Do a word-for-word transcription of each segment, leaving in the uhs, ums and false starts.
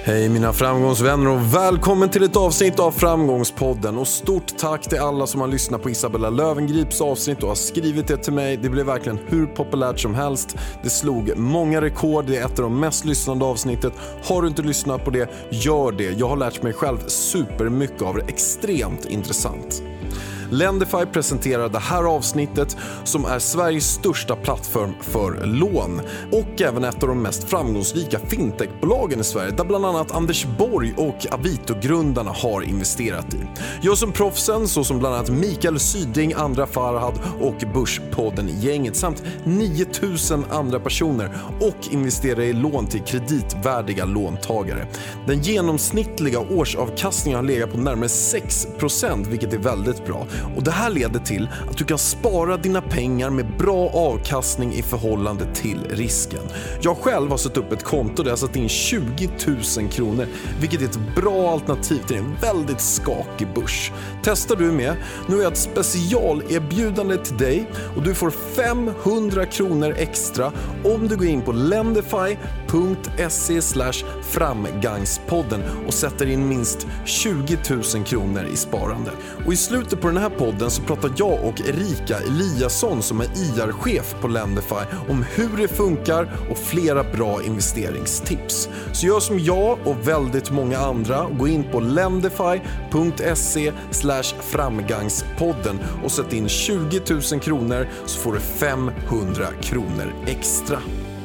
Hej mina framgångsvänner och välkommen till ett avsnitt av Framgångspodden. Och stort tack till alla som har lyssnat på Isabella Lövengrips avsnitt och har skrivit det till mig. Det blev verkligen hur populärt som helst. Det slog många rekord, det är ett av de mest lyssnande avsnittet. Har du inte lyssnat på det, gör det. Jag har lärt mig själv supermycket av det, extremt intressant. Lendify presenterar det här avsnittet som är Sveriges största plattform för lån och även ett av de mest framgångsrika fintechbolagen i Sverige där bland annat Anders Borg och Avito-grundarna har investerat i. Jag som proffsen, så som bland annat Mikael Syding, Andra Farhad och Börspodden-gänget samt nio tusen andra personer och investerar i lån till kreditvärdiga låntagare. Den genomsnittliga årsavkastningen har legat på närmare sex procent, vilket är väldigt bra. Och det här leder till att du kan spara dina pengar med bra avkastning i förhållande till risken. Jag själv har satt upp ett konto där jag satt in tjugo tusen kronor, vilket är ett bra alternativ till en väldigt skakig börs. Testar du med? Nu har jag ett specialerbjudande till dig och du får femhundra kronor extra om du går in på lendify punkt se slash framgångspodden och sätter in minst tjugo tusen kronor i sparande. Och i slutet på den här podden så pratar jag och Erika Eliasson som är I R-chef på Lendify om hur det funkar och flera bra investeringstips. Så gör som jag och väldigt många andra och gå in på lendify punkt se slash framgångspodden och sätt in tjugo tusen kronor så får du femhundra kronor extra.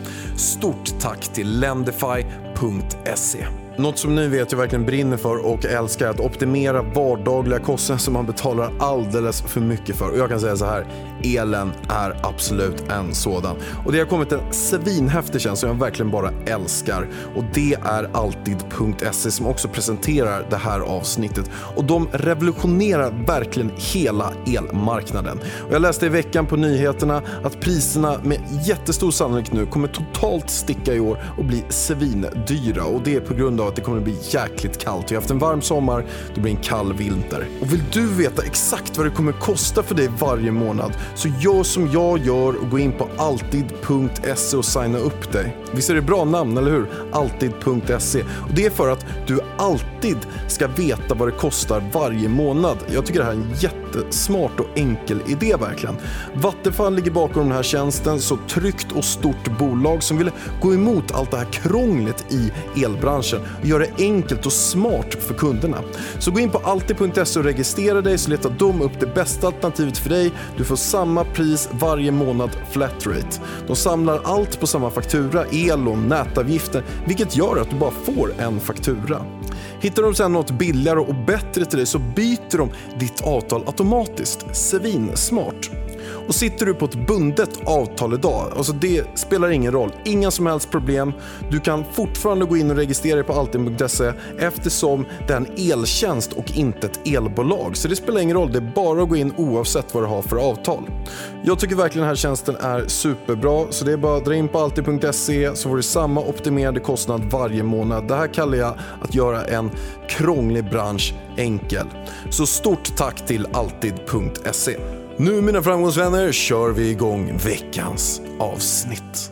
Stort tack till lendify punkt se. Något som ni vet jag verkligen brinner för och älskar är att optimera vardagliga kostnader som man betalar alldeles för mycket för. Och jag kan säga så här, elen är absolut en sådan. Och det har kommit en svinhäftig tjänst som jag verkligen bara älskar. Och det är alltid punkt se som också presenterar det här avsnittet. Och de revolutionerar verkligen hela elmarknaden. Och jag läste i veckan på nyheterna att priserna med jättestor sannolikhet nu kommer totalt sticka i år och bli svindyra. Och det är på grund av att det kommer att bli jäkligt kallt. Vi har haft en varm sommar, det blir en kall vinter. Och vill du veta exakt vad det kommer kosta för dig varje månad så gör som jag gör och gå in på alltid punkt se och signa upp dig. Visst är det bra namn, eller hur? alltid punkt se. Och det är för att du alltid ska veta vad det kostar varje månad. Jag tycker det här är en jättesmart och enkel idé verkligen. Vattenfall ligger bakom den här tjänsten, så tryggt och stort bolag som vill gå emot allt det här krånglet i elbranschen och göra det enkelt och smart för kunderna. Så gå in på alltid punkt se och registrera dig så letar de upp det bästa alternativet för dig. Du får samma pris varje månad flat rate. De samlar allt på samma faktura, el och nätavgifter, vilket gör att du bara får en faktura. Hittar de sedan något billigare och bättre till dig så byter de ditt avtal automatiskt. Svin smart. Och sitter du på ett bundet avtal idag, alltså det spelar ingen roll, inga som helst problem. Du kan fortfarande gå in och registrera dig på alltid punkt se eftersom det är en eltjänst och inte ett elbolag. Så det spelar ingen roll, det är bara att gå in oavsett vad du har för avtal. Jag tycker verkligen den här tjänsten är superbra, så det är bara att dra in på alltid punkt se så får du samma optimerade kostnad varje månad. Det här kallar jag att göra en krånglig bransch enkel. Så stort tack till alltid punkt se. Nu mina framgångsvänner kör vi igång veckans avsnitt.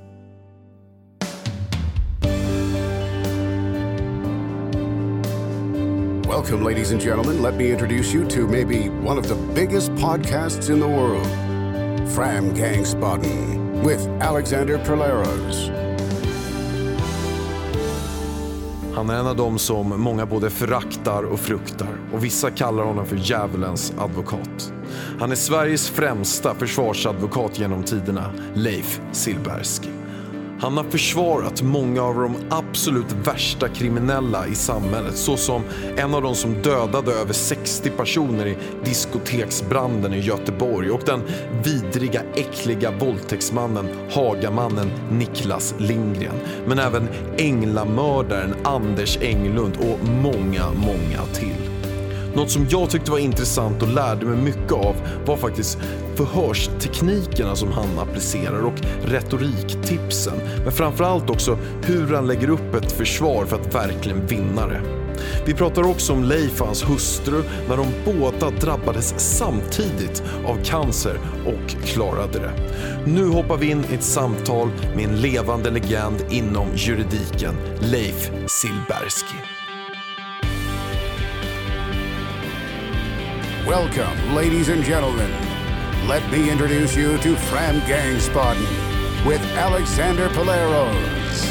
Welcome, ladies and gentlemen. Let me introduce you to maybe one of the biggest podcasts in the world, Framgångspodden with Alexander Preleros. Han är en av dem som många både föraktar och fruktar och vissa kallar honom för djävulens advokat. Han är Sveriges främsta försvarsadvokat genom tiderna, Leif Silbersky. Han har försvarat många av de absolut värsta kriminella i samhället, såsom en av de som dödade över sextio personer i diskoteksbranden i Göteborg och den vidriga, äckliga våldtäktsmannen, Hagamannen Niklas Lindgren. Men även änglamördaren Anders Englund och många, många till. Något som jag tyckte var intressant och lärde mig mycket av var faktiskt förhörsteknikerna som han applicerar och retoriktipsen. Men framförallt också hur han lägger upp ett försvar för att verkligen vinna det. Vi pratar också om Leif och hans hustru när de båda drabbades samtidigt av cancer och klarade det. Nu hoppar vi in i ett samtal med en levande legend inom juridiken, Leif Silbersky. Welcome, ladies and gentlemen. Let me introduce you to Framgångsboden with Alexander Polaros.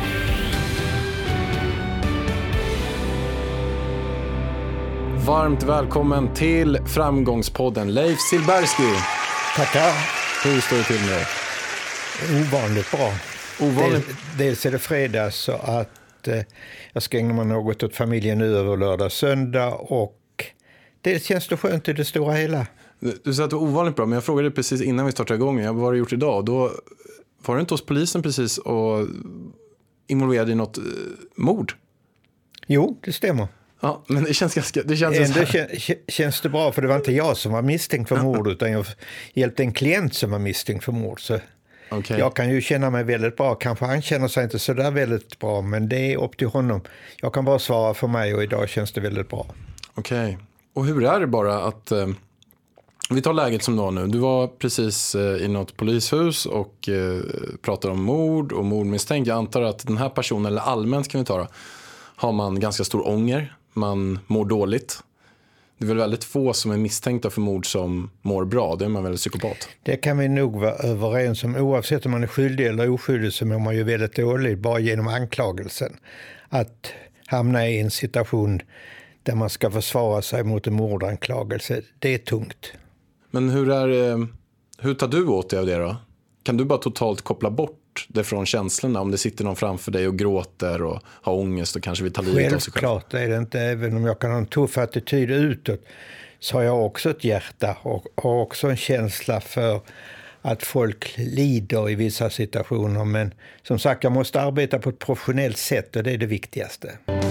Varmt välkommen till Framgångspodden, Leif Silbersky. Tackar. Hur står det till med dig? Ovanligt bra. Ovanligt. Del, dels är det fredag så att eh, jag ska ägna mig något åt familjen nu över lördag söndag och det känns det skönt i det stora hela. Du, du sa att det var ovanligt bra, men jag frågade precis innan vi startade igång, jag, vad har du gjort idag? Då var du inte hos polisen precis och involverad i något eh, mord? Jo, det stämmer. Ja, men det känns ganska... Det känns Ändå kän, känns det bra, för det var inte jag som var misstänkt för mord utan jag hjälpte en klient som var misstänkt för mord. Så okay. Jag kan ju känna mig väldigt bra. Kanske han känner sig inte så där väldigt bra, men det är upp till honom. Jag kan bara svara för mig och idag känns det väldigt bra. Okej. Okay. Och hur är det bara att... Eh, vi tar läget som du har nu. Du var precis eh, i något polishus och eh, pratade om mord och mordmisstänkt. Jag antar att den här personen, eller allmänt kan vi ta då, har man ganska stor ånger. Man mår dåligt. Det är väl väldigt få som är misstänkta för mord som mår bra. Det är man väl psykopat. Det kan vi nog vara överens om. Oavsett om man är skyldig eller oskyldig så mår man ju väldigt dåligt bara genom anklagelsen. Att hamna i en situation där man ska försvara sig mot en mordanklagelse, det är tungt. Men hur, är, hur tar du åt dig av det då? Kan du bara totalt koppla bort det från känslorna om det sitter någon framför dig och gråter och har ångest och kanske vill ta livet av sig själv? Självklart är det inte, även om jag kan ha en tuff attityd utåt så har jag också ett hjärta och har också en känsla för att folk lider i vissa situationer, men som sagt jag måste arbeta på ett professionellt sätt och det är det viktigaste.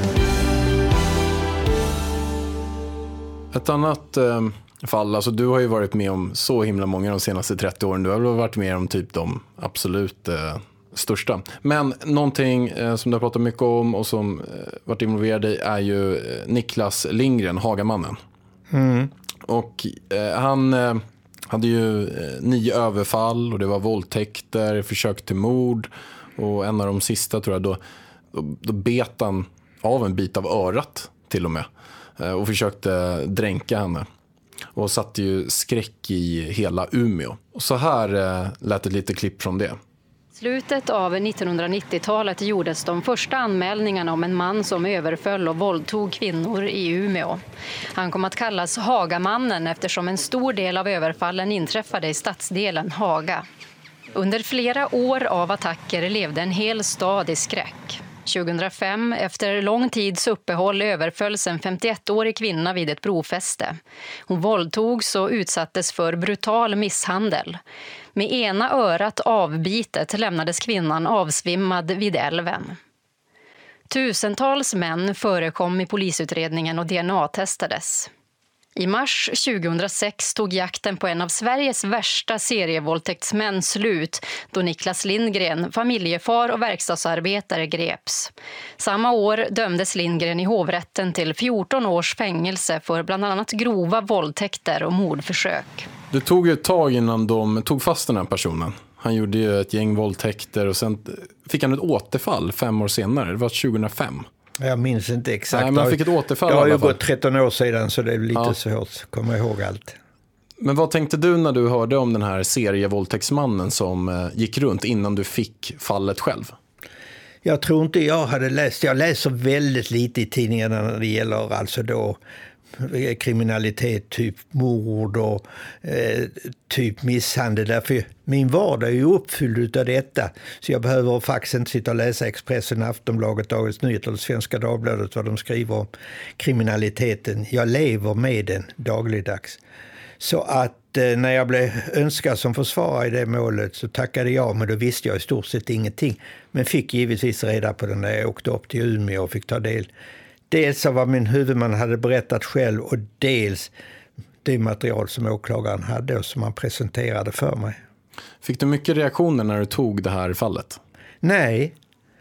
Ett annat eh, fall, alltså du har ju varit med om så himla många de senaste trettio åren. Du har väl varit med om typ de absolut eh, största. Men någonting eh, som du har pratat mycket om och som eh, varit involverad i är ju eh, Niklas Lindgren, Hagamannen. Mm. Och eh, han eh, hade ju eh, nio överfall och det var våldtäkter, försök till mord och en av de sista tror jag då, då, då bet han av en bit av örat till och med. Och försökte dränka henne. Och satte ju skräck i hela Umeå. Och så här eh, lät ett litet klipp från det. Slutet av nittonhundranittiotalet gjordes de första anmälningarna om en man som överföll och våldtog kvinnor i Umeå. Han kom att kallas Hagamannen eftersom en stor del av överfallen inträffade i stadsdelen Haga. Under flera år av attacker levde en hel stad i skräck. tjugohundrafem, efter lång tids uppehåll, överfölls en femtioettårig kvinna vid ett brofäste. Hon våldtogs och utsattes för brutal misshandel. Med ena örat avbitet lämnades kvinnan avsvimmad vid älven. Tusentals män förekom i polisutredningen och D N A-testades. I mars tjugohundrasex tog jakten på en av Sveriges värsta serievåldtäktsmän slut då Niklas Lindgren, familjefar och verkstadsarbetare, greps. Samma år dömdes Lindgren i hovrätten till fjorton års fängelse för bland annat grova våldtäkter och mordförsök. Det tog ju ett tag innan de tog fast den här personen. Han gjorde ju ett gäng våldtäkter och sen fick han ett återfall fem år senare. Det var tjugohundrafem. Jag minns inte exakt. Nej, man fick ett återfall. Det har ju gått tretton år sedan så det är lite ja. svårt att komma ihåg allt. Men vad tänkte du när du hörde om den här serievåldtäktsmannen som gick runt innan du fick fallet själv? Jag tror inte jag hade läst. Jag läser väldigt lite i tidningarna när det gäller alltså då kriminalitet, typ mord och eh, typ misshandel. Därför min vardag är ju uppfylld av detta. Så jag behöver faktiskt inte sitta och läsa Expressen, Aftonbladet, Dagens Nyheter eller Svenska Dagbladet vad de skriver om kriminaliteten. Jag lever med den dagligdags. Så att eh, när jag blev önskad som försvarare i det målet så tackade jag, men då visste jag i stort sett ingenting. Men fick givetvis reda på den när jag åkte upp till Umeå och fick ta del. Dels av vad min huvudman hade berättat själv och dels det material som åklagaren hade och som han presenterade för mig. Fick du mycket reaktioner när du tog det här fallet? Nej.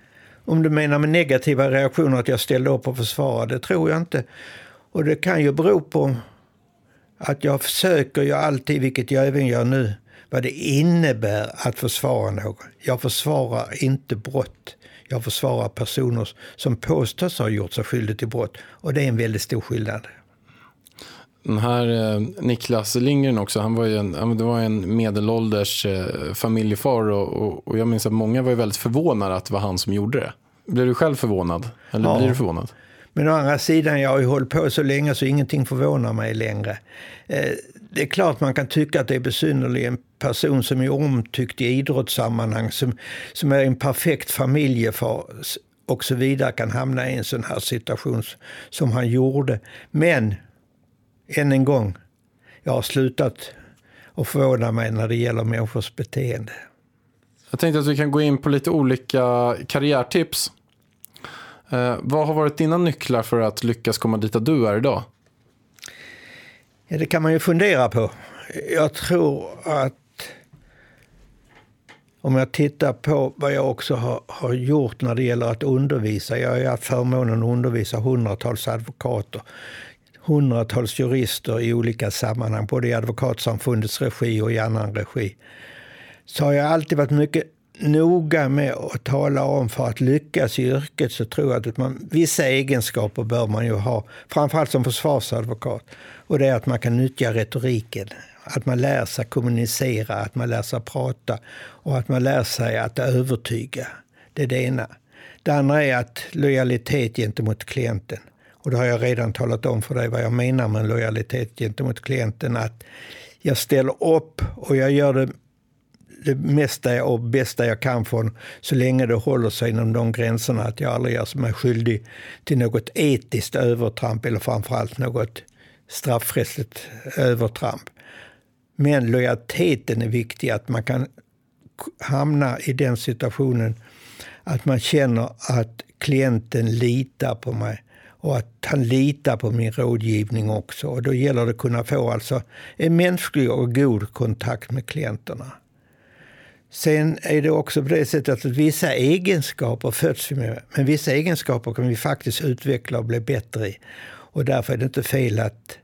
Om du menar med negativa reaktioner att jag ställde upp och försvarade, det tror jag inte. Och det kan ju bero på att jag försöker ju alltid, vilket jag även gör nu, vad det innebär att försvara någon. Jag försvarar inte brott. Jag försvarar personer som påstås ha gjort sig skyldig till brott. Och det är en väldigt stor skillnad. Den här eh, Niklas Lindgren också, han var ju en, det var en medelålders eh, familjefar och, och, och jag minns att många var ju väldigt förvånade att det var han som gjorde det. Blev du själv förvånad? Eller ja. Blir du förvånad? Men å andra sidan, jag har ju hållit på så länge så ingenting förvånar mig längre. Eh, det är klart man kan tycka att det är besynnerligt en person som är omtyckt i idrottssammanhang, som, som är en perfekt familjefar och så vidare, kan hamna i en sån här situation som han gjorde. Men än en gång, jag har slutat att förvåna mig när det gäller människors beteende. Jag tänkte att vi kan gå in på lite olika karriärtips. Eh, vad har varit dina nycklar för att lyckas komma dit att du är idag? Ja, det kan man ju fundera på. Jag tror att om jag tittar på vad jag också har, har gjort när det gäller att undervisa. Jag har haft förmånen att undervisa hundratals advokater, hundratals jurister i olika sammanhang, både i advokatsamfundets regi och i annan regi. Så har jag alltid varit mycket noga med att tala om för att lyckas i yrket, så tror jag att man, vissa egenskaper bör man ju ha, framförallt som försvarsadvokat. Och det är att man kan nyttja retoriken, att man lär sig kommunicera, att man lär sig prata och att man lär sig att övertyga. Det är det ena. Det andra är att lojalitet gentemot klienten. Och då har jag redan talat om för dig vad jag menar med lojalitet gentemot klienten. Att jag ställer upp och jag gör det, det mesta och bästa jag kan från så länge det håller sig inom de gränserna att jag aldrig gör mig skyldig till något etiskt övertramp eller framförallt något straffrättsligt övertramp. Men lojaliteten är viktig, att man kan hamna i den situationen att man känner att klienten litar på mig och att han litar på min rådgivning också. Och då gäller det att kunna få alltså en mänsklig och god kontakt med klienterna. Sen är det också på det sättet att vissa egenskaper föds vi med, men vissa egenskaper kan vi faktiskt utveckla och bli bättre i. Och därför är det inte fel att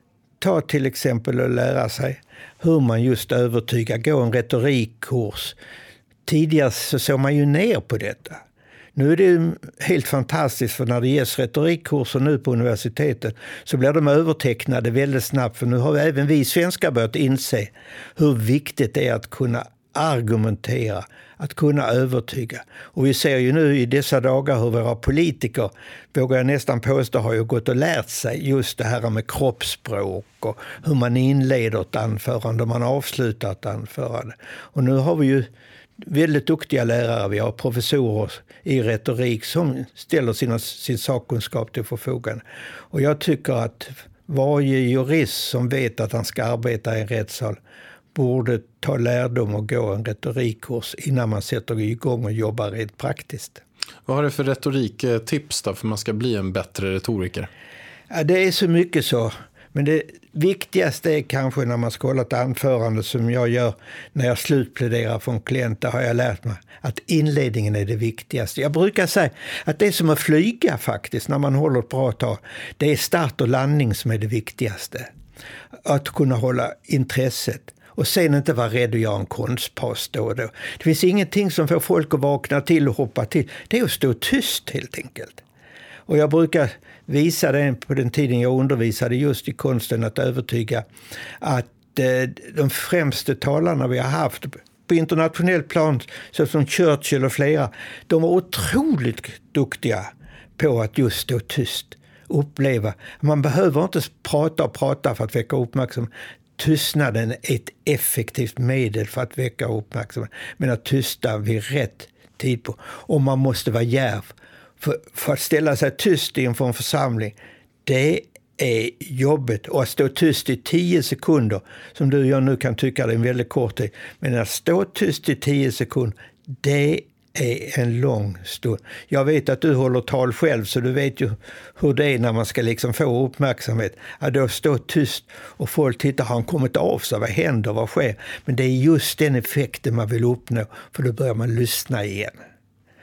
ta till exempel och lära sig hur man just övertygar, gå en retorikkurs. Tidigare så såg man ju ner på detta. Nu är det helt fantastiskt, för när det ges retorikkurser nu på universitetet så blir de övertecknade väldigt snabbt, för nu har vi, även vi svenskar börjat inse hur viktigt det är att kunna argumentera, att kunna övertyga. Och vi ser ju nu i dessa dagar hur våra politiker, vågar jag nästan påstå, har ju gått och lärt sig just det här med kroppsspråk och hur man inleder ett anförande och man avslutar ett anförande. Och nu har vi ju väldigt duktiga lärare, vi har professorer i retorik som ställer sina, sin sakkunskap till förfogande. Och jag tycker att varje jurist som vet att han ska arbeta i en rättssal borde ta lärdom och gå en retorikkurs innan man sätter igång och jobbar rent praktiskt. Vad har du för retoriktips då för man ska bli en bättre retoriker? Ja, det är så mycket så. Men det viktigaste är kanske när man ska hålla ett anförande som jag gör när jag slutpläderar för en klient, har jag lärt mig att inledningen är det viktigaste. Jag brukar säga att det är som att flyga faktiskt när man håller ett bra tag. Det är start och landning som är det viktigaste. Att kunna hålla intresset. Och sen inte vara rädd att göra en konstpaus då och då. Det finns ingenting som får folk att vakna till och hoppa till. Det är att stå tyst helt enkelt. Och jag brukar visa det på den tiden jag undervisade just i konsten att övertyga att eh, de främsta talarna vi har haft på internationellt plan, såsom Churchill och flera, de var otroligt duktiga på att just stå tyst, uppleva. Man behöver inte prata och prata för att väcka uppmärksamhet. Tystnaden är ett effektivt medel för att väcka uppmärksamhet. Men att tysta vid rätt tid på. Och man måste vara djärv. För, för att ställa sig tyst inför en församling, det är jobbet. Och att stå tyst i tio sekunder, som du och jag nu kan tycka det är en väldigt kort tid. Men att stå tyst i tio sekunder, det är en lång stund. Jag vet att du håller tal själv, så du vet ju hur det är när man ska liksom få uppmärksamhet. Att då stå tyst och folk tittar, har han kommit av sig? Vad händer? Vad sker? Men det är just den effekten man vill uppnå, för då börjar man lyssna igen.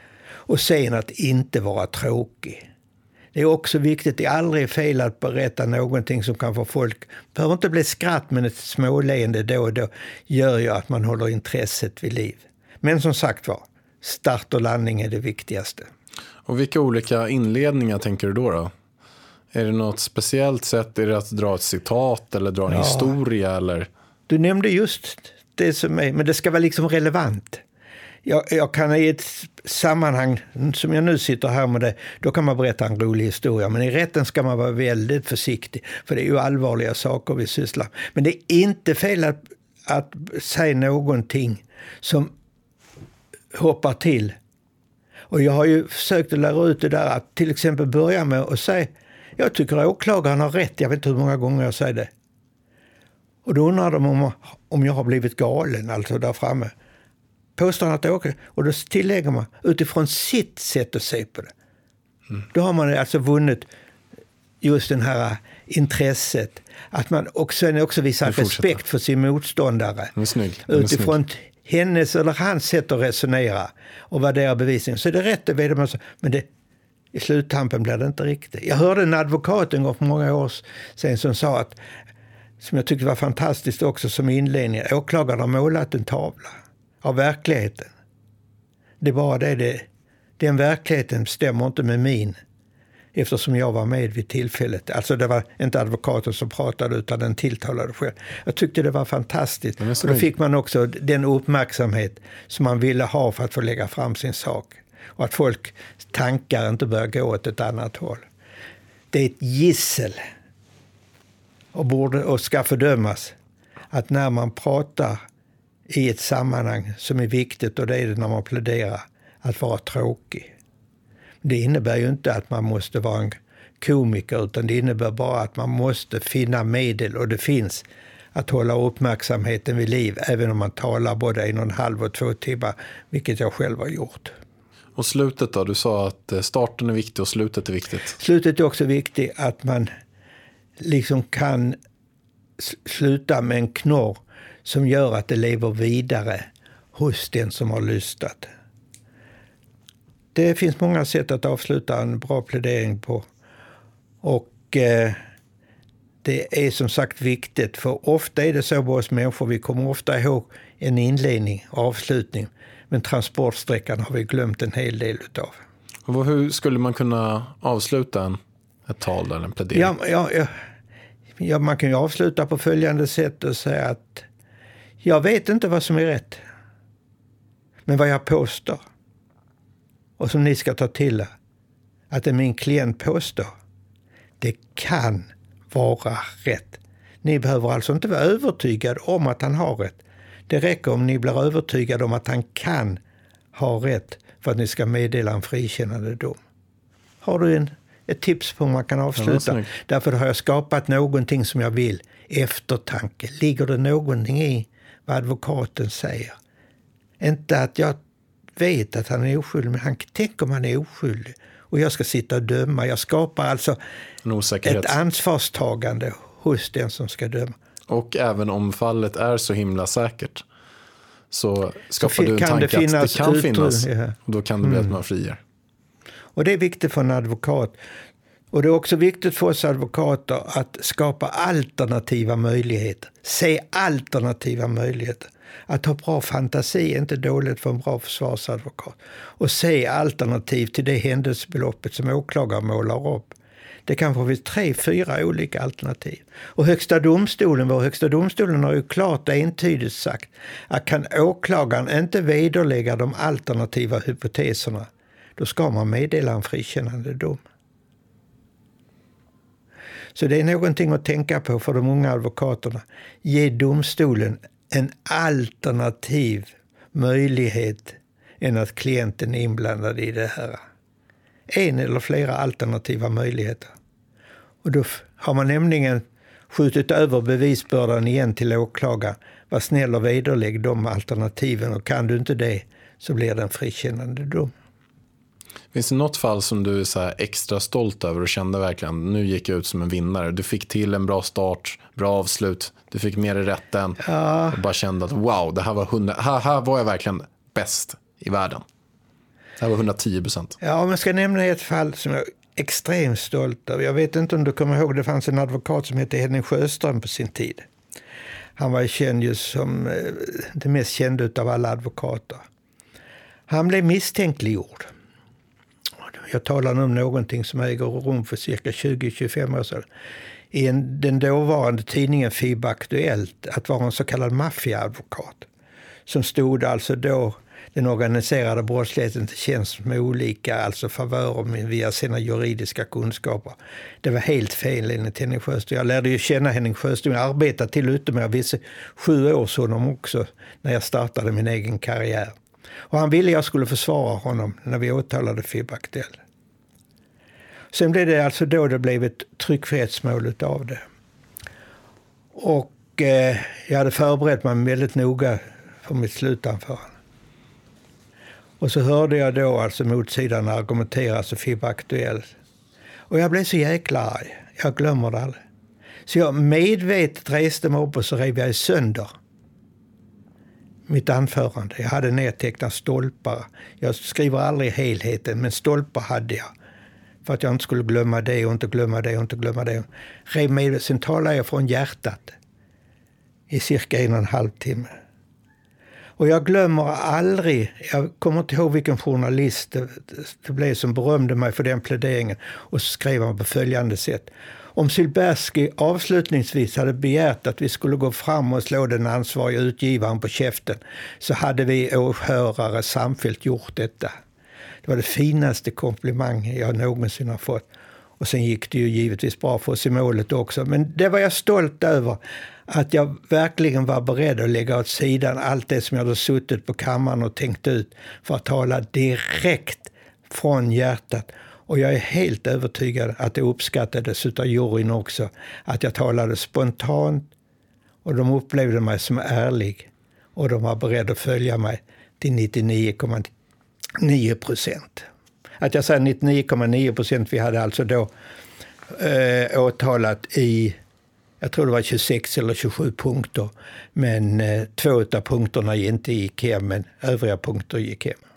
Och sen att inte vara tråkig. Det är också viktigt, det är aldrig fel att berätta någonting som kan få folk, det behöver inte bli skratt, men ett småleende då och då gör ju att man håller intresset vid liv. Men som sagt var, start och landning är det viktigaste. Och vilka olika inledningar tänker du då då? Är det något speciellt sätt? Är det att dra ett citat eller dra en ja. historia? Eller? Du nämnde just det som är, men det ska vara liksom relevant. Jag, jag kan i ett sammanhang som jag nu sitter här med det, då kan man berätta en rolig historia. Men i rätten ska man vara väldigt försiktig, för det är ju allvarliga saker vi sysslar. Men det är inte fel att, att säga någonting som hoppar till. Och jag har ju försökt att lära ut det där, att till exempel börja med att säga, jag tycker åklagaren har rätt, jag vet inte hur många gånger jag säger det. Och då undrar de om, om jag har blivit galen, alltså där framme. Påstår han att det åker, och då tillägger man utifrån sitt sätt att se på det. Mm. Då har man alltså vunnit just den här intresset. Att man också, också visar respekt för sin motståndare. Den är snygg. Den är utifrån snygg. Hennes eller hans sätt att resonera och värdera bevisningen. Så det är rätt, det vet man. Men det, i sluttampen blir det inte riktigt. Jag hörde en advokat en gång för många år sedan som sa att, som jag tyckte var fantastiskt också som inledning, åklagaren har målat en tavla av verkligheten. Det är bara det, det, den verkligheten stämmer inte med min, eftersom jag var med vid tillfället. Alltså det var inte advokaten som pratade utan den tilltalade själv. Jag tyckte det var fantastiskt. Och då fick man också den uppmärksamhet som man ville ha för att få lägga fram sin sak. Och att folk tankar inte börjar gå åt ett annat håll. Det är ett gissel och, borde, och ska fördömas att när man pratar i ett sammanhang som är viktigt, och det är det när man pläderar, att vara tråkig. Det innebär ju inte att man måste vara en komiker, utan det innebär bara att man måste finna medel, och det finns, att hålla uppmärksamheten vid liv även om man talar både en och en halv och två timmar, vilket jag själv har gjort. Och slutet då? Du sa att starten är viktig och slutet är viktigt. Slutet är också viktigt, att man liksom kan sluta med en knorr som gör att det lever vidare hos den som har lyssnat. Det finns många sätt att avsluta en bra plädering på. Och eh, det är som sagt viktigt, för ofta är det så på oss människor, vi kommer ofta ihåg en inledning och avslutning, men transportsträckan har vi glömt en hel del utav. Och hur skulle man kunna avsluta en, ett tal eller en plädering? Ja, ja, ja, ja, man kan ju avsluta på följande sätt och säga att jag vet inte vad som är rätt, men vad jag påstår, och som ni ska ta till er, att det min klient påstår, det kan vara rätt. Ni behöver alltså inte vara övertygade om att han har rätt. Det räcker om ni blir övertygade om att han kan ha rätt för att ni ska meddela en frikännande dom. Har du en, ett tips på hur man kan avsluta? Därför har jag skapat någonting som jag vill. Eftertanke. Ligger det någonting i vad advokaten säger? Inte att jag vet att han är oskyldig, men han tänker man är oskyldig. Och jag ska sitta och döma. Jag skapar alltså ett ansvarstagande hos den som ska döma. Och även om fallet är så himla säkert, så skapar så du en kan tanke det finnas att det kan utrymme, finnas. Ja. Och då kan det bli mm. att man friar. Och det är viktigt för en advokat. Och det är också viktigt för oss advokater att skapa alternativa möjligheter. Se alternativa möjligheter. Att ha bra fantasi är inte dåligt för en bra försvarsadvokat. Och se alternativ till det händelsbeloppet som åklagaren målar upp. Det kanske finns tre, fyra olika alternativ. Och högsta domstolen, vår högsta domstolen har ju klart och entydigt sagt att kan åklagaren inte vederlägga de alternativa hypoteserna, då ska man meddela en frikännande dom. Så det är någonting att tänka på för de unga advokaterna. Ge domstolen en alternativ möjlighet än att klienten är inblandad i det här. En eller flera alternativa möjligheter. Och då har man nämligen skjutit över bevisbördan igen till åklagaren. Var snäll och vederlägg de alternativen, och kan du inte det så blir det en frikännande dom. Finns det något fall som du är så här extra stolt över och kände verkligen, nu gick jag ut som en vinnare. Du fick till en bra start, bra avslut, du fick mer i rätten ja. och bara kände att wow, det här var hundra, här, här var jag verkligen bäst i världen. Det här var hundratio procent. Ja, om jag ska nämna ett fall som jag är extremt stolt över. Jag vet inte om du kommer ihåg, det fanns en advokat som hette Henning Sjöström på sin tid. Han var känd just som det mest kända av alla advokater. Han blev misstänkliggjord. Jag talar nu om någonting som äger rum för cirka tjugo till tjugofem år sedan. I en, den dåvarande tidningen F I B Aktuellt att vara en så kallad maffiaadvokat. Som stod alltså då den organiserade brottsligheten till tjänst med olika alltså favörer via sina juridiska kunskaper. Det var helt fel enligt Henning Sjöström. Jag lärde ju känna Henning Sjöström. Jag arbetade till ute med vissa sju år så honom också när jag startade min egen karriär. Och han ville jag skulle försvara honom när vi åtalade F I B Aktuellt. Sen blev det alltså då det blev ett tryckfrihetsmål av det. Och eh, jag hade förberett mig väldigt noga för mitt slutanförande. Och så hörde jag då alltså motsidan argumentera så F I B Aktuellt. Och jag blev så jäkla arg. Jag glömmer det aldrig. Så jag medvetet reste mig upp och så rev jag sönder mitt anförande. Jag hade nedtecknat stolpar. Jag skriver aldrig helheten, men stolpar hade jag. För att jag inte skulle glömma det och inte glömma det och inte glömma det. Rev mig, sen talade jag från hjärtat i cirka en och en halv timme. Och jag glömmer aldrig, jag kommer inte ihåg vilken journalist det, det blev som berömde mig för den pläderingen. Och så skrev han på följande sätt. Om Silbersky avslutningsvis hade begärt att vi skulle gå fram och slå den ansvariga utgivaren på käften så hade vi åhörare samfällt gjort detta. Det var det finaste komplimang jag någonsin har fått. Och sen gick det ju givetvis bra för oss i målet också. Men det var jag stolt över. Att jag verkligen var beredd att lägga åt sidan allt det som jag hade suttit på kammaren och tänkt ut. För att tala direkt från hjärtat. Och jag är helt övertygad att det uppskattades av juryn också. Att jag talade spontant. Och de upplevde mig som ärlig. Och de var beredda att följa mig till nittionio komma nio procent. Att jag säger nittionio komma nio procent, vi hade alltså då eh, åtalat i, jag tror det var tjugosex eller tjugosju punkter. Men eh, två av punkterna inte gick hem, men övriga punkter gick hem.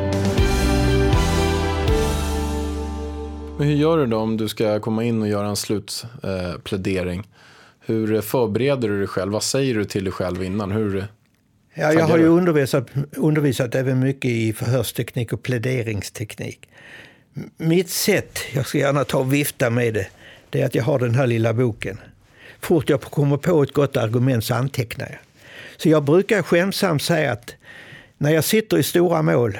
Men hur gör du då om du ska komma in och göra en slutplädering? Eh, hur förbereder du dig själv? Vad säger du till dig själv innan? Hur... Ja, jag har ju undervisat, undervisat även mycket i förhörsteknik och pläderingsteknik. Mitt sätt, jag ska gärna ta och vifta med det, det är att jag har den här lilla boken. Fort jag kommer på ett gott argument så antecknar jag. Så jag brukar skämsamt säga att när jag sitter i stora mål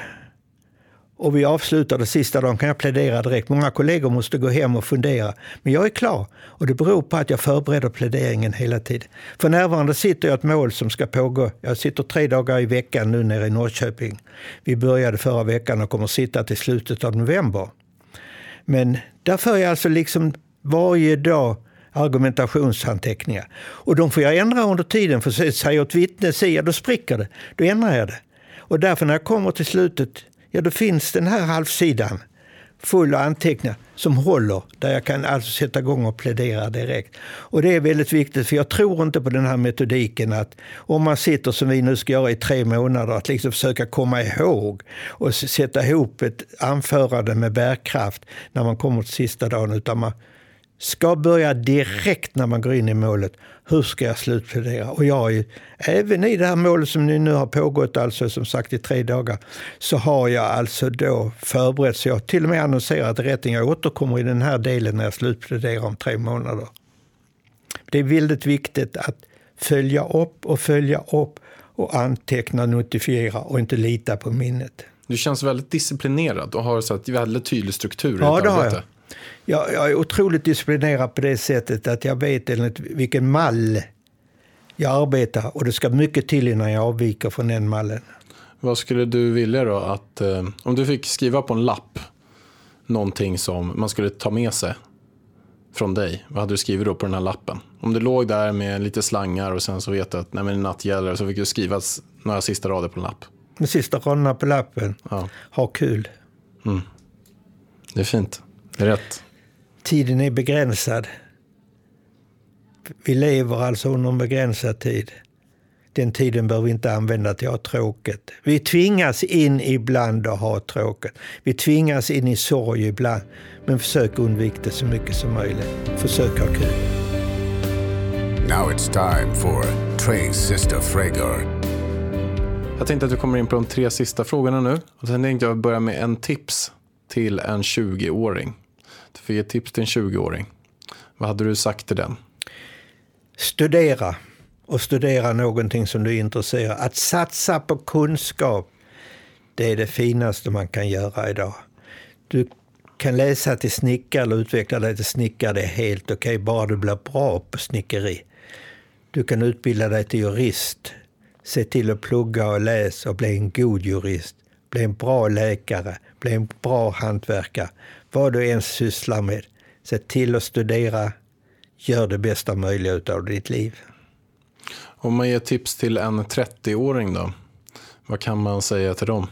och vi avslutar det sista dagen kan jag plädera direkt. Många kollegor måste gå hem och fundera. Men jag är klar och det beror på att jag förbereder pläderingen hela tiden. För närvarande sitter jag ett mål som ska pågå. Jag sitter tre dagar i veckan nu nere i Norrköping. Vi började förra veckan och kommer sitta till slutet av november. Men där för jag alltså liksom varje dag argumentationsanteckningar. Och de får jag ändra under tiden för att säga åt vittne, säga då spricker det. Då ändrar jag det. Och därför när jag kommer till slutet, ja då finns den här halvsidan full av anteckningar som håller. Där jag kan alltså sätta igång och plädera direkt. Och det är väldigt viktigt för jag tror inte på den här metodiken att om man sitter som vi nu ska göra i tre månader att liksom försöka komma ihåg och sätta ihop ett anförande med bärkraft när man kommer till sista dagen, utan man ska börja direkt när man går in i målet. Hur ska jag slutplädera? Och jag är ju, även i det här målet som nu har pågått alltså som sagt i tre dagar så har jag alltså då förberett så jag till och med annonserat rätten. Jag återkommer i den här delen när jag slutpläderar om tre månader. Det är väldigt viktigt att följa upp och följa upp och anteckna, notifiera och inte lita på minnet. Du känns väldigt disciplinerad och har så att väldigt tydlig struktur i ja, ditt det arbete. Har jag. Jag, jag är otroligt disciplinerad på det sättet att jag vet enligt vilken mall jag arbetar och det ska mycket till innan jag avviker från den mallen. Vad skulle du vilja då att, eh, om du fick skriva på en lapp någonting som man skulle ta med sig från dig, vad hade du skrivit då på den här lappen? Om du låg där med lite slangar och sen så vet du att nej, men natt gäller så fick du skriva några sista rader på en lapp. De sista raderna på lappen, ja. Ha kul. Mm. Det är fint. Det är rätt. Tiden är begränsad. Vi lever alltså under en begränsad tid. Den tiden bör vi inte använda till att ha tråkigt. Vi tvingas in ibland att ha tråkigt. Vi tvingas in i sorg ibland. Men försök undvika det så mycket som möjligt. Försök ha kul. Now it's time for Trey's sister Fragor. Jag tänkte att vi kommer in på de tre sista frågorna nu. Och sen tänkte jag börja med en tips till en tjugo-åring. Du fick ett tips till en tjugo-åring. Vad hade du sagt till den? Studera. Och studera någonting som du är intresserad av. Att satsa på kunskap, det är det finaste man kan göra idag. Du kan läsa till snickare eller utveckla dig till snickare, det är helt okej, okay, bara du blir bra på snickeri. Du kan utbilda dig till jurist. Se till att plugga och läsa och bli en god jurist. Bli en bra läkare. Bli en bra hantverkare. Vad du ens sysslar med. Se till att studera. Gör det bästa möjliga av ditt liv. Om man ger tips till en trettio-åring då? Vad kan man säga till dem?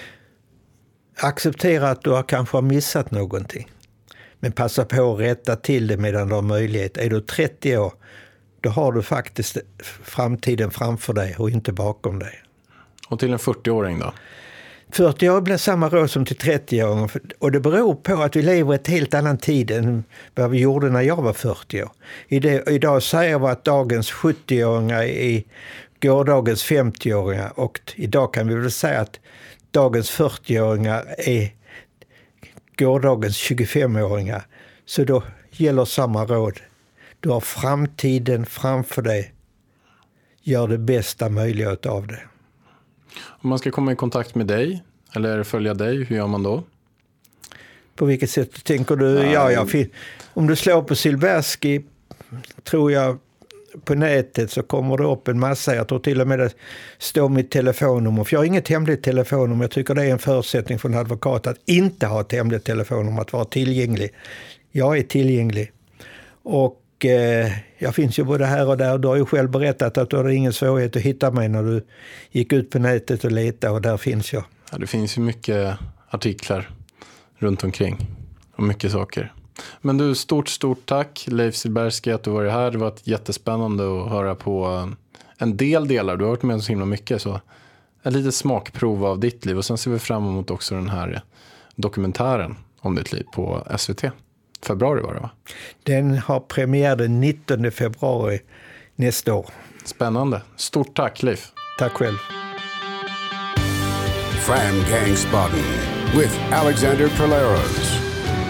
Acceptera att du har kanske har missat någonting. Men passa på att rätta till det medan du har möjlighet. Är du trettio år, då har du faktiskt framtiden framför dig och inte bakom dig. Och till en fyrtio-åring då? fyrtio år blir samma råd som till trettio-åringen. Och det beror på att vi lever i ett helt annan tid än vad vi gjorde när jag var fyrtio år. Idag säger vi att dagens sjuttio-åringar är gårdagens femtio-åringar. Och idag kan vi väl säga att dagens fyrtio-åringar är gårdagens tjugofem-åringar. Så då gäller samma råd. Du har framtiden framför dig. Gör det bästa möjliga av det. Om man ska komma i kontakt med dig eller följa dig, hur gör man då? På vilket sätt tänker du? Ja, ja, om du slår på Silbersky, tror jag, på nätet så kommer det upp en massa. Jag tror till och med det står mitt telefonnummer. För jag har inget hemligt telefonnummer. Jag tycker det är en förutsättning för en advokat att inte ha ett hemligt telefonnummer, att vara tillgänglig. Jag är tillgänglig. Och eh, jag finns ju både här och där. Du har ju själv berättat att du hade ingen svårighet att hitta mig när du gick ut på nätet och letade, och där finns jag. Ja, det finns ju mycket artiklar runt omkring och mycket saker. Men du, stort, stort tack Leif Silbersky att du var här. Det var jättespännande att höra på en del delar. Du har varit med så himla mycket, så en liten smakprov av ditt liv. Och sen ser vi fram emot också den här dokumentären om ditt liv på S V T. Februari var det, va? Den har premiär den nittonde februari nästa år. Spännande. Stort tack, Leif. Tack själv. Fram Gangsbaden with Alexander Polaros.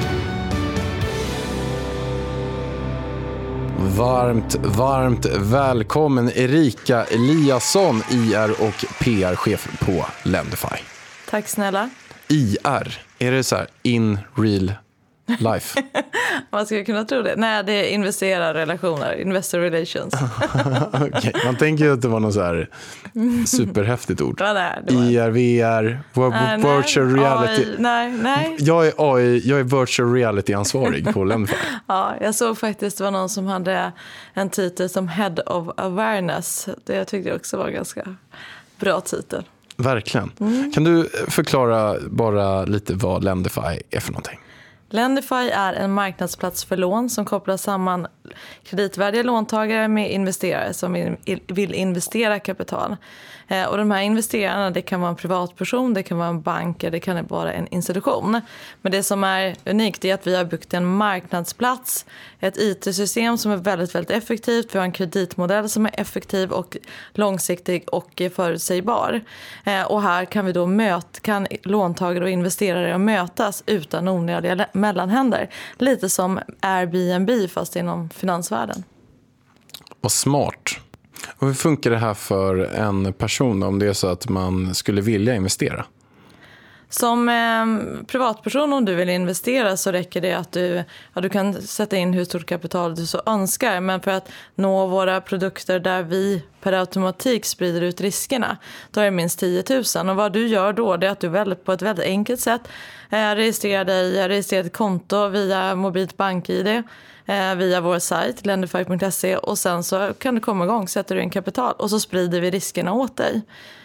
Varmt, varmt välkommen Erika Eliasson, I R och P R-chef på Lendify. Tack snälla. I R, är det så här in real life? Man skulle kunna tro det. Nej, det är investerarrelationer, investor relations. Okay. Man tänker ju att det var något så här superhäftigt ord. Ja, nej, det var... I R, V R, nej, virtual nej, reality. A I, nej, nej. Jag är A I, jag är virtual reality-ansvarig på Lendify. Ja, jag såg faktiskt det var någon som hade en titel som Head of Awareness. Det jag tyckte också var en ganska bra titel. Verkligen. Mm. Kan du förklara bara lite vad Lendify är för någonting? Lendify är en marknadsplats för lån som kopplar samman kreditvärdiga låntagare med investerare som vill investera kapital. Och de här investerarna, det kan vara en privatperson, det kan vara en bank, det kan vara en institution. Men det som är unikt är att vi har byggt en marknadsplats, ett I T-system som är väldigt, väldigt effektivt. Vi har en kreditmodell som är effektiv och långsiktig och förutsägbar. Och här kan vi då möta, kan låntagare och investerare mötas utan onödiga mellanhänder. Lite som Airbnb fast inom finansvärlden. Vad smart. Och hur funkar det här för en person om det är så att man skulle vilja investera? Som eh, privatperson, om du vill investera, så räcker det att du, ja, du kan sätta in hur stort kapital du så önskar. Men för att nå våra produkter där vi per automatik sprider ut riskerna, då är det minst tio tusen. Och vad du gör då, det är att du väldigt, på ett väldigt enkelt sätt eh, registrerar dig, registrerar ett konto via mobilt bank-I D. Via vår sajt lendify punkt se, och sen så kan du komma igång, sätter du in kapital och så sprider vi riskerna åt dig.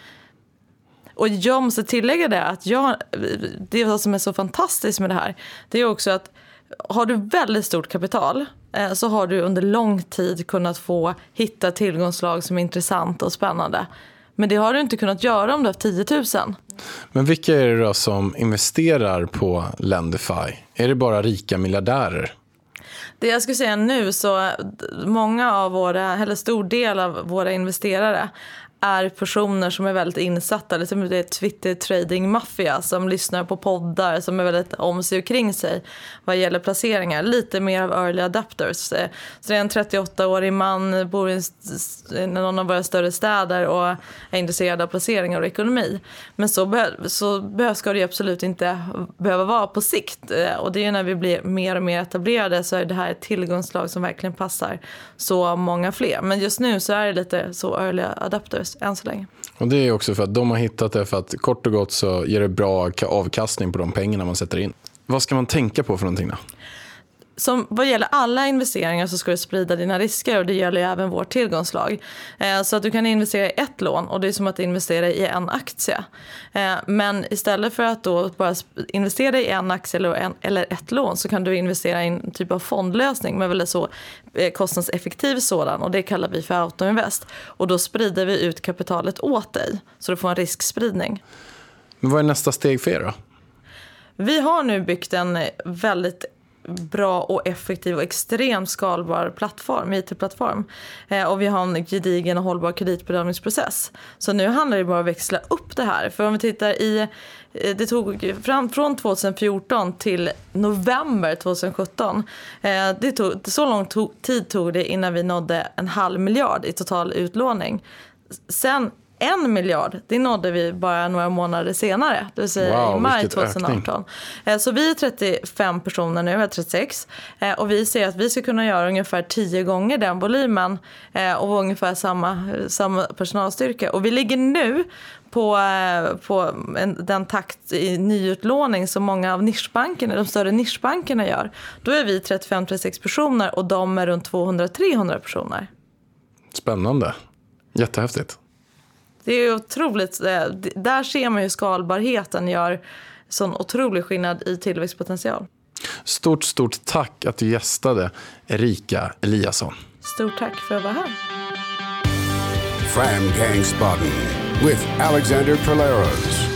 Och jag måste tillägga det att jag, det som är så fantastiskt med det här, det är också att har du väldigt stort kapital, så har du under lång tid kunnat få hitta tillgångslag som är intressanta och spännande. Men det har du inte kunnat göra om du har tio tusen. Men vilka är det då som investerar på Lendify? Är det bara rika miljardärer? Det jag skulle säga nu, så många av våra, eller stor del av våra investerare är personer som är väldigt insatta. Liksom det är Twitter-trading-maffia som lyssnar på poddar, som är väldigt om sig och kring sig vad gäller placeringar. Lite mer av early adapters. Så det är en trettioåttaårig man, bor i någon av våra större städer och är intresserad av placeringar och ekonomi. Men så, be- så be- ska det absolut inte behöva vara på sikt. Och det är när vi blir mer och mer etablerade så är det här ett tillgångslag som verkligen passar så många fler. Men just nu så är det lite så early adapters än så länge. Och det är också för att de har hittat det för att kort och gott så ger det bra avkastning på de pengarna man sätter in. Vad ska man tänka på för någonting då? Som vad gäller alla investeringar så ska du sprida dina risker, och det gäller ju även vårt tillgångslag. Eh, så att du kan investera i ett lån, och det är som att investera i en aktie. Eh, men istället för att då bara investera i en aktie eller, en, eller ett lån, så kan du investera i en typ av fondlösning med väldigt så eh, kostnadseffektiv sådan, och det kallar vi för autoinvest. Och då sprider vi ut kapitalet åt dig, så du får en riskspridning. Men vad är nästa steg för er då? Vi har nu byggt en väldigt bra och effektiv och extremt skalbar plattform, I T-plattform. Eh, och vi har en gedigen och hållbar kreditbedömningsprocess. Så nu handlar det bara om att växla upp det här. För om vi tittar i, det tog fram från tjugohundrafjorton till november tjugohundrasjutton. Eh, det tog, så lång tog, tid tog det innan vi nådde en halv miljard i total utlåning. Sen en miljard, det nådde vi bara några månader senare, det vill säga wow, i maj tjugoarton. Ökning. Så vi är trettiofem personer nu, vi är trettiosex, och vi ser att vi ska kunna göra ungefär tio gånger den volymen och ungefär samma, samma personalstyrka. Och vi ligger nu på, på en, den takt i nyutlåning som många av nischbankerna, de större nischbankerna gör. Då är vi trettiofem till trettiosex personer och de är runt tvåhundra till trehundra personer. Spännande, jättehäftigt. Det är otroligt, där ser man ju skalbarheten gör sån otrolig skillnad i tillväxtpotential. Stort, stort tack att du gästade, Erika Eliasson. Stort tack för att vara här. Fram Gangsbaden with Alexander Polaros.